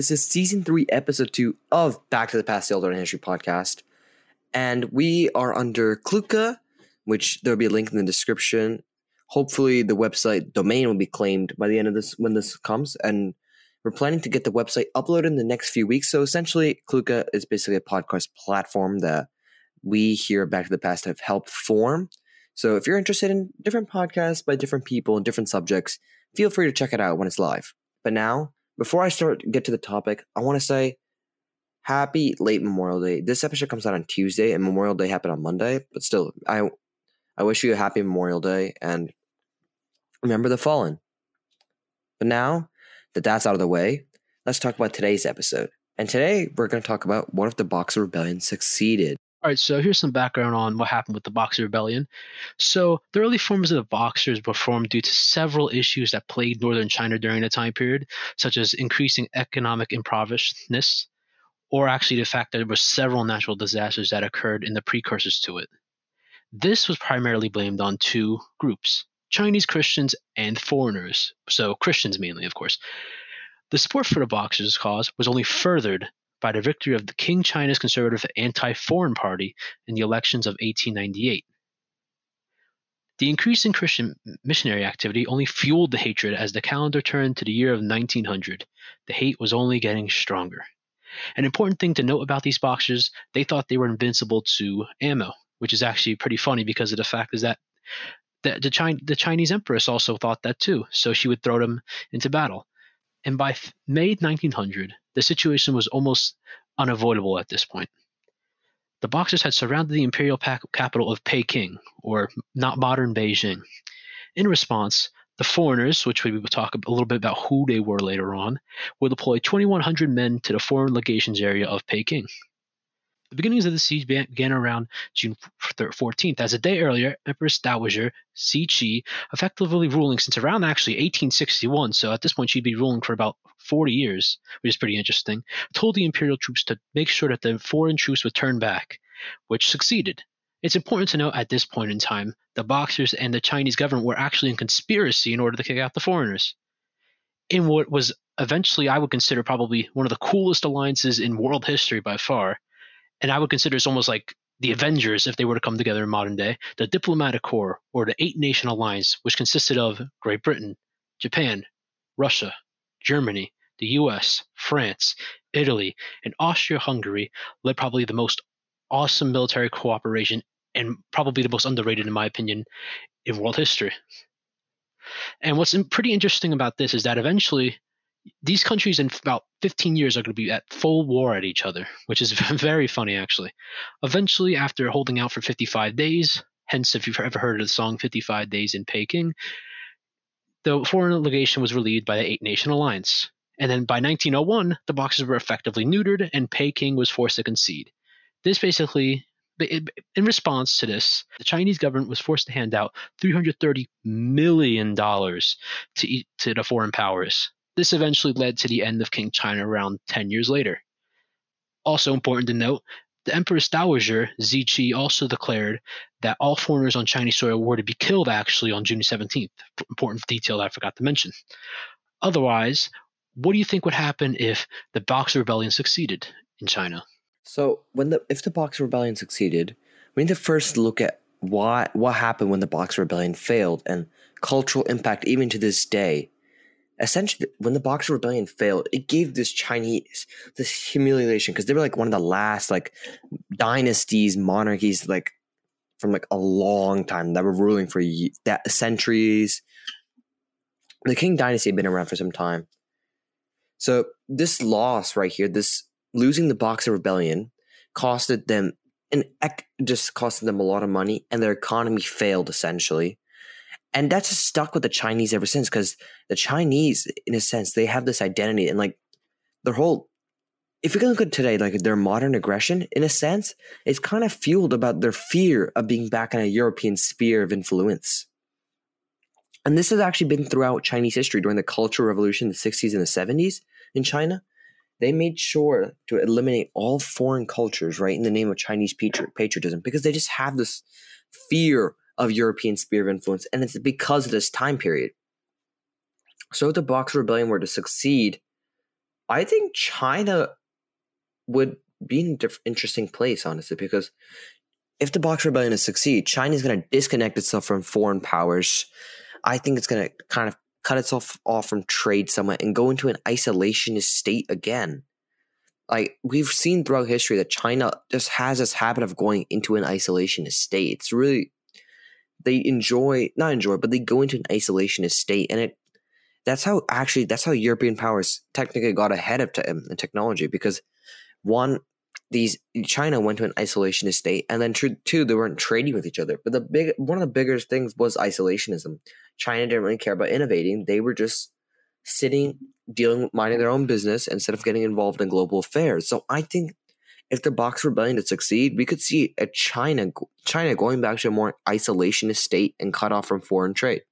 This is season 3, episode 2 of Back to the Past, the Alternate History podcast. And we are under Kluka, which there'll be a link in the description. Hopefully the website domain will be claimed by the end of this when this comes. And we're planning to get the website uploaded in the next few weeks. So essentially, Kluka is basically a podcast platform that we here at Back to the Past have helped form. So if you're interested in different podcasts by different people and different subjects, feel free to check it out when it's live. But now, before I get to the topic, I want to say happy late Memorial Day. This episode comes out on Tuesday, and Memorial Day happened on Monday. But still, I wish you a happy Memorial Day, and remember the fallen. But now that that's out of the way, let's talk about today's episode. And today, we're going to talk about what if the Boxer Rebellion succeeded. All right, so here's some background on what happened with the Boxer Rebellion. So the early forms of the Boxers were formed due to several issues that plagued northern China during the time period, such as increasing economic impoverishedness, or actually the fact that there were several natural disasters that occurred in the precursors to it. This was primarily blamed on two groups, Chinese Christians and foreigners, so Christians mainly, of course. The support for the Boxers' cause was only furthered by the victory of the King China's conservative anti-foreign party in the elections of 1898. The increase in Christian missionary activity only fueled the hatred as the calendar turned to the year of 1900. The hate was only getting stronger. An important thing to note about these Boxers, they thought they were invincible to ammo, which is actually pretty funny because of the fact is that the Chinese Empress also thought that too, so she would throw them into battle. And by May 1900, the situation was almost unavoidable at this point. The Boxers had surrounded the imperial capital of Peking, or not modern Beijing. In response, the foreigners, which we will talk a little bit about who they were later on, will deploy 2,100 men to the foreign legations area of Peking. The beginnings of the siege began around June 14th, as a day earlier, Empress Dowager Cixi, effectively ruling since around actually 1861, so at this point she'd be ruling for about 40 years, which is pretty interesting, told the imperial troops to make sure that the foreign troops would turn back, which succeeded. It's important to note at this point in time, the Boxers and the Chinese government were actually in conspiracy in order to kick out the foreigners. In what was eventually, I would consider probably one of the coolest alliances in world history by far, and I would consider it's almost like the Avengers if they were to come together in modern day, the Diplomatic Corps, or the Eight-Nation Alliance, which consisted of Great Britain, Japan, Russia, Germany, the US, France, Italy, and Austria-Hungary, led probably the most awesome military cooperation and probably the most underrated, in my opinion, in world history. And what's pretty interesting about this is that eventually these countries in about 15 years are going to be at full war at each other, which is very funny, actually. Eventually, after holding out for 55 days, hence if you've ever heard of the song 55 Days in Peking, the foreign legation was relieved by the Eight-Nation Alliance. And then by 1901, the Boxers were effectively neutered and Peking was forced to concede. This basically, in response to this, the Chinese government was forced to hand out $330 million to the foreign powers. This eventually led to the end of King China around 10 years later. Also important to note, the Empress Dowager Cixi also declared that all foreigners on Chinese soil were to be killed actually on June 17th. Important detail that I forgot to mention. Otherwise, what do you think would happen if the Boxer Rebellion succeeded in China? So if the Boxer Rebellion succeeded, we need to first look at what happened when the Boxer Rebellion failed and cultural impact even to this day. Essentially, when the Boxer Rebellion failed, it gave this humiliation because they were like one of the last like dynasties, monarchies, like from like a long time that were ruling for centuries. The Qing dynasty had been around for some time. So this loss right here, this losing the Boxer Rebellion, costed them a lot of money, and their economy failed essentially. And that's just stuck with the Chinese ever since, because the Chinese, in a sense, they have this identity and like their whole, if you're going to look at today, like their modern aggression, in a sense, it's kind of fueled about their fear of being back in a European sphere of influence. And this has actually been throughout Chinese history during the Cultural Revolution in the 60s and the 70s in China. They made sure to eliminate all foreign cultures, right, in the name of Chinese patriotism, because they just have this fear of European sphere of influence, and it's because of this time period. So if the Boxer Rebellion were to succeed, I think China would be in an interesting place, honestly, because if the Boxer Rebellion is succeed, China's going to disconnect itself from foreign powers. I think it's going to kind of cut itself off from trade somewhat and go into an isolationist state again. Like we've seen throughout history that China just has this habit of going into an isolationist state. It's really they not enjoy, but they go into an isolationist state, and that's how European powers technically got ahead of in technology because one, China went to an isolationist state, and then two, they weren't trading with each other. But one of the biggest things was isolationism. China didn't really care about innovating; they were just sitting, minding their own business instead of getting involved in global affairs. So I think if the Boxer Rebellion to succeed, we could see a China going back to a more isolationist state and cut off from foreign trade.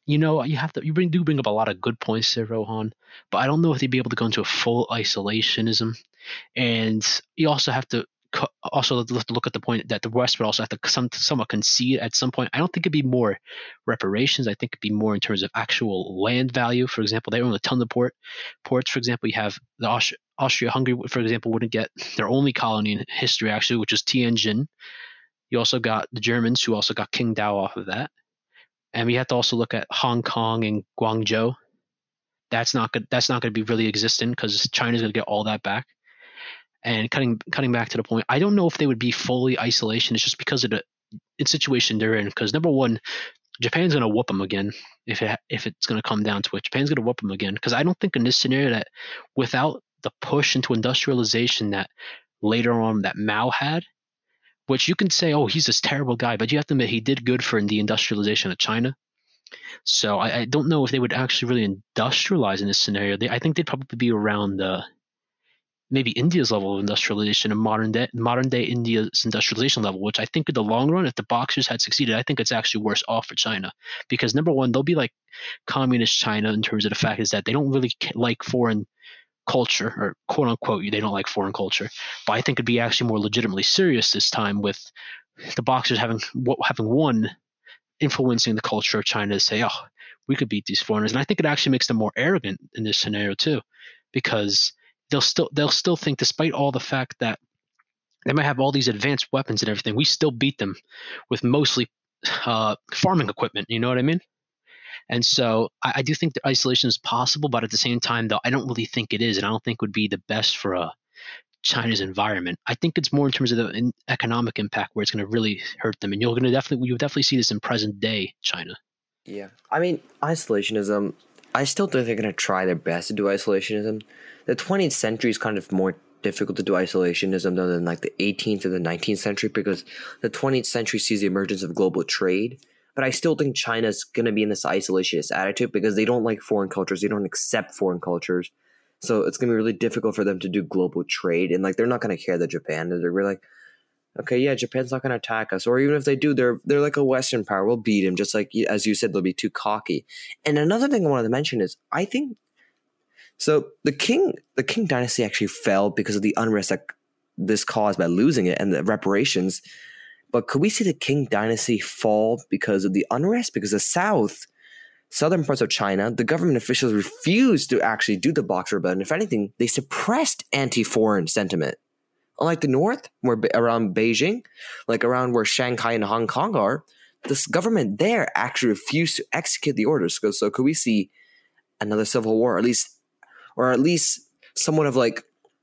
You do bring up a lot of good points there, Rohan, but I don't know if they'd be able to go into a full isolationism. And you also have to look at the point that the West would also have to somewhat concede at some point. I don't think it'd be more reparations. I think it'd be more in terms of actual land value. For example, they own a ton of ports. For example, you have the Austria-Hungary, for example, wouldn't get their only colony in history, actually, which is Tianjin. You also got the Germans, who also got Qingdao off of that. And we have to also look at Hong Kong and Guangzhou. That's not good. That's not going to be really existent because China's going to get all that back. And cutting back to the point, I don't know if they would be fully isolation. It's just because of the situation they're in. Because number one, Japan's going to whoop them again if it's going to come down to it. Japan's going to whoop them again because I don't think in this scenario that without the push into industrialization that later on that Mao had, which you can say, oh, he's this terrible guy, but you have to admit he did good for the industrialization of China. So I don't know if they would actually really industrialize in this scenario. I think they'd probably be around maybe India's level of industrialization and modern day India's industrialization level, which I think in the long run, if the Boxers had succeeded, I think it's actually worse off for China. Because number one, they'll be like communist China in terms of the fact is that they don't really like foreign culture, or quote unquote, they don't like foreign culture. But I think it'd be actually more legitimately serious this time with the Boxers having one influencing the culture of China to say, oh, we could beat these foreigners. And I think it actually makes them more arrogant in this scenario too, because they'll still think, despite all the fact that they might have all these advanced weapons and everything, we still beat them with mostly farming equipment. You know what I mean? And so I do think that isolation is possible, but at the same time, though, I don't really think it is, and I don't think it would be the best for China's environment. I think it's more in terms of the economic impact where it's going to really hurt them, and you'll definitely see this in present day China. Yeah, I mean, isolationism. I still think they're going to try their best to do isolationism. The 20th century is kind of more difficult to do isolationism than like the 18th or the 19th century because the 20th century sees the emergence of global trade. But I still think China's going to be in this isolationist attitude because they don't like foreign cultures. They don't accept foreign cultures. So it's going to be really difficult for them to do global trade. And like they're not going to care that Japan is. They're really like, okay, yeah, Japan's not going to attack us. Or even if they do, they're like a Western power. We'll beat him. Just like, as you said, they'll be too cocky. And another thing I wanted to mention is I think so the Qing dynasty actually fell because of the unrest that this caused by losing it and the reparations. But could we see the Qing dynasty fall because of the unrest? Because the southern parts of China, the government officials refused to actually do the Boxer Rebellion. If anything, they suppressed anti-foreign sentiment. Unlike the north, where around Beijing, like around where Shanghai and Hong Kong are, this government there actually refused to execute the orders. So could we see another civil war, or at least somewhat of like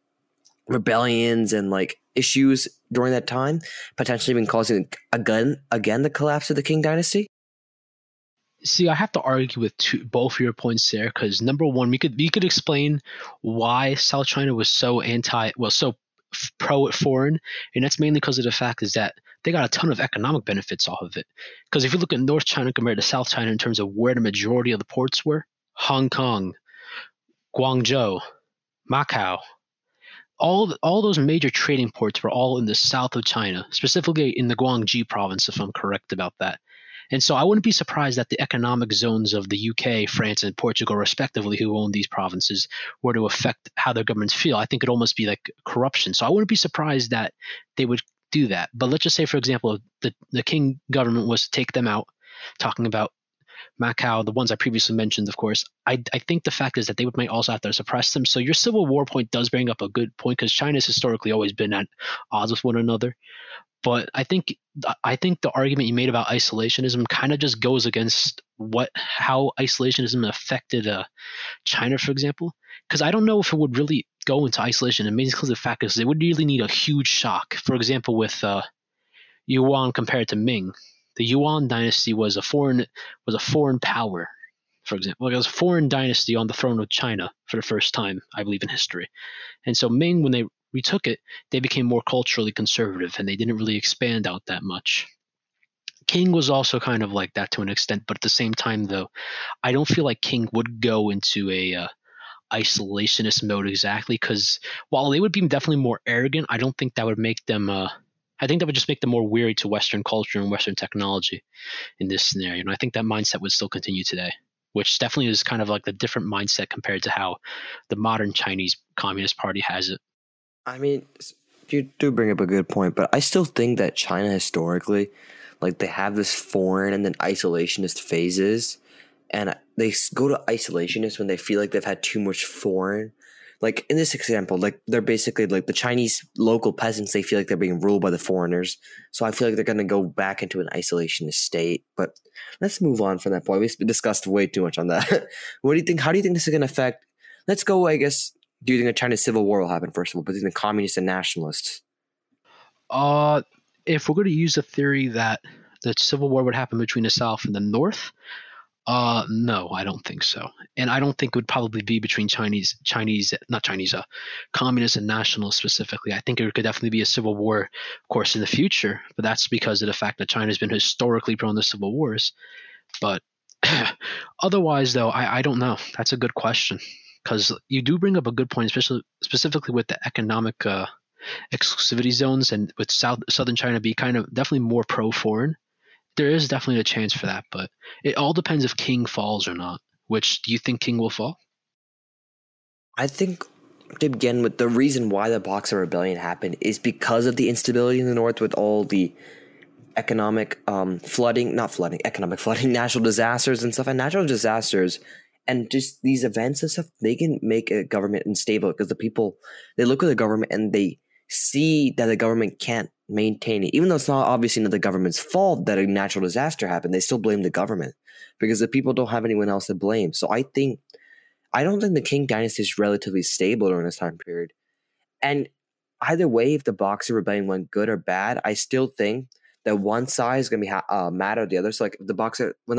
rebellions and like issues during that time, potentially even causing again the collapse of the Qing dynasty? See, I have to argue with both of your points there because number one, we could explain why South China was so pro foreign, and that's mainly because of the fact is that they got a ton of economic benefits off of it. Because if you look at North China compared to South China in terms of where the majority of the ports were, Hong Kong, Guangzhou, Macau, all those major trading ports were all in the south of China, specifically in the Guangxi province, if I'm correct about that. And so I wouldn't be surprised that the economic zones of the UK, France, and Portugal, respectively, who own these provinces, were to affect how their governments feel. I think it'd almost be like corruption. So I wouldn't be surprised that they would do that. But let's just say, for example, the Qing government was to take them out, talking about Macau, the ones I previously mentioned, of course. I think the fact is that they might also have to suppress them. So your civil war point does bring up a good point because China's historically always been at odds with one another. But I think the argument you made about isolationism kind of just goes against how isolationism affected China, for example. Because I don't know if it would really go into isolation. And mainly because the fact is they would really need a huge shock. For example, with Yuan compared to Ming, the Yuan dynasty was a foreign power. For example, like it was a foreign dynasty on the throne of China for the first time, I believe, in history. And so Ming, when they retook it, they became more culturally conservative and they didn't really expand out that much. King was also kind of like that to an extent, but at the same time, though, I don't feel like King would go into a isolationist mode exactly because while they would be definitely more arrogant, I don't think that would make them. I think that would just make them more weary to Western culture and Western technology in this scenario. And I think that mindset would still continue today, which definitely is kind of like the different mindset compared to how the modern Chinese Communist Party has it. I mean, you do bring up a good point, but I still think that China historically, like they have this foreign and then isolationist phases, and they go to isolationist when they feel like they've had too much foreign. Like in this example, like they're basically like the Chinese local peasants, they feel like they're being ruled by the foreigners. So I feel like they're going to go back into an isolationist state. But let's move on from that point. We've discussed way too much on that. What do you think? How do you think this is going to affect? Let's go, I guess. Do you think a China civil war will happen, first of all, between the communists and nationalists? Uh, if we're going to use the theory that the civil war would happen between the South and the North, no, I don't think so, and I don't think it would probably be between not Chinese, communists and nationalists specifically. I think it could definitely be a civil war, of course, in the future, but that's because of the fact that China's been historically prone to civil wars. But otherwise, though, I don't know. That's a good question because you do bring up a good point, especially specifically with the economic exclusivity zones and with southern China be kind of definitely more pro-foreign. There is definitely a chance for that, but it all depends if King falls or not. Which do you think King will fall? I think to begin with, the reason why the Boxer Rebellion happened is because of the instability in the North with all the economic economic flooding, natural disasters and stuff. And natural disasters and just these events and stuff, they can make a government unstable because the people, they look at the government and they see that the government can't maintain it. Even though it's not obviously not the government's fault that a natural disaster happened, they still blame the government because the people don't have anyone else to blame. So I don't think the Qing dynasty is relatively stable during this time period. And either way, if the Boxer Rebellion went good or bad, I still think that one side is going to be mad at the other. So like when the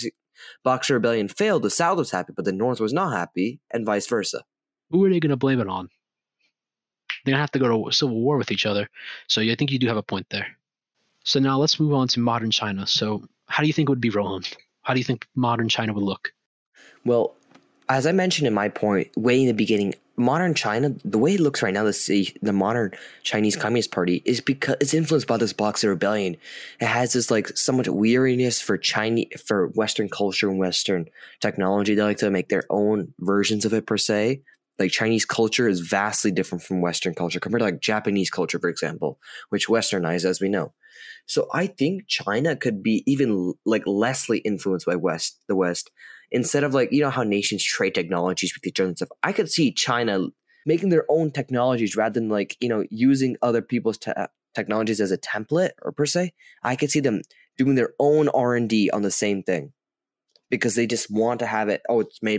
Boxer Rebellion failed, the South was happy, but the North was not happy, and vice versa. Who are they going to blame it on? They're going to have to go to civil war with each other. So I think you do have a point there. So now let's move on to modern China. So how do you think it would be, Rohan? How do you think modern China would look? Well, as I mentioned in my point way in the beginning, modern China, the way it looks right now, the modern Chinese Communist Party is because it's influenced by this Boxer Rebellion. It has this like so much weariness for Western culture and Western technology. They like to make their own versions of it per se. Like Chinese culture is vastly different from Western culture compared to like Japanese culture, for example, which westernized as we know. So I think China could be even like lessly influenced by the West. Instead of like, you know how nations trade technologies with each other and stuff, I could see China making their own technologies rather than like, you know, using other people's technologies as a template or per se. I could see them doing their own R&D on the same thing because they just want to have it. Oh,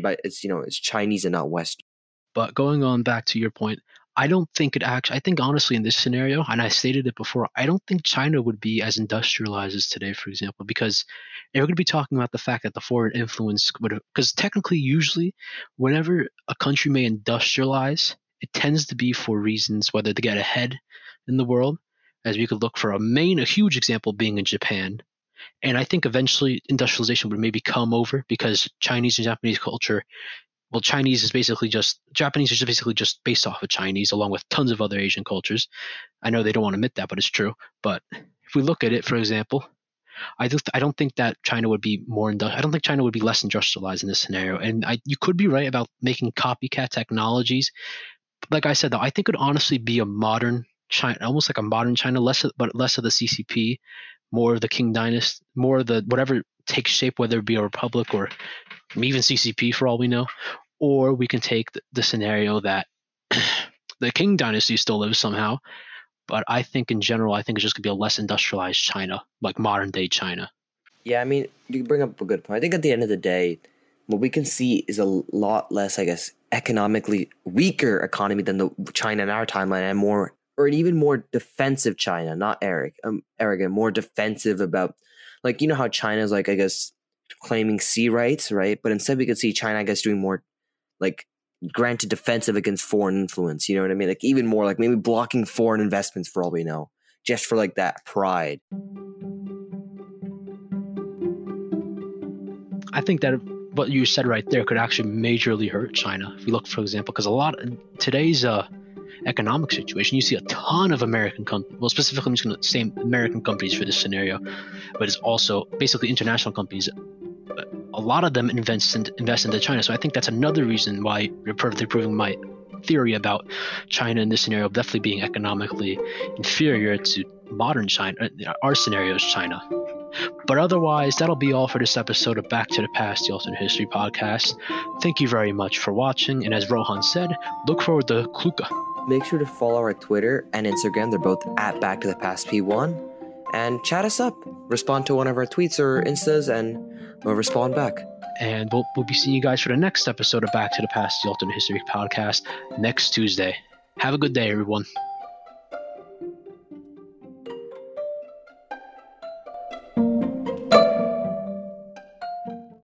it's Chinese and not Western. But going on back to your point, I don't think I think honestly in this scenario, and I stated it before, I don't think China would be as industrialized as today, for example, because if we're going to be talking about the fact that the foreign influence because technically, usually, whenever a country may industrialize, it tends to be for reasons whether to get ahead in the world, as we could look for a huge example being in Japan. And I think eventually industrialization would maybe come over because Chinese and Japanese culture. Well, Japanese is basically just based off of Chinese, along with tons of other Asian cultures. I know they don't want to admit that, but it's true. But if we look at it, for example, I don't think that China would be I don't think China would be less industrialized in this scenario. And you could be right about making copycat technologies. Like I said, though, I think it would honestly be a modern China, almost like a modern China, less of the CCP, more of the Qing dynasty, more of the whatever takes shape, whether it be a republic or even CCP for all we know, or we can take the scenario that the Qing dynasty still lives somehow. But I think in general, I think it's just going to be a less industrialized China, like modern day China. Yeah, I mean, you bring up a good point. I think at the end of the day, what we can see is a lot less, I guess, economically weaker economy than the China in our timeline, and more, or an even more defensive China, not arrogant, more defensive about, like, you know how China is, like, I guess, claiming sea rights, right? But instead we could see China, I guess, doing more, like, granted defensive against foreign influence, you know what I mean? Like, even more, like, maybe blocking foreign investments for all we know, just for, like, that pride. I think that what you said right there could actually majorly hurt China. If you look, for example, because a lot of today's economic situation, you see a ton of American companies. Well, specifically, I'm just going to say American companies for this scenario, but it's also basically international companies. A lot of them invest into China. So I think that's another reason why you're perfectly proving my theory about China in this scenario definitely being economically inferior to modern China, our scenario is China. But otherwise, that'll be all for this episode of Back to the Past, the Alternate History podcast. Thank you very much for watching, and as Rohan said, look forward to Kluka. Make sure to follow our Twitter and Instagram. They're both at Back to the Past P1. And chat us up. Respond to one of our tweets or Instas, and we'll respond back. And we'll be seeing you guys for the next episode of Back to the Past, the Alternate History podcast next Tuesday. Have a good day, everyone.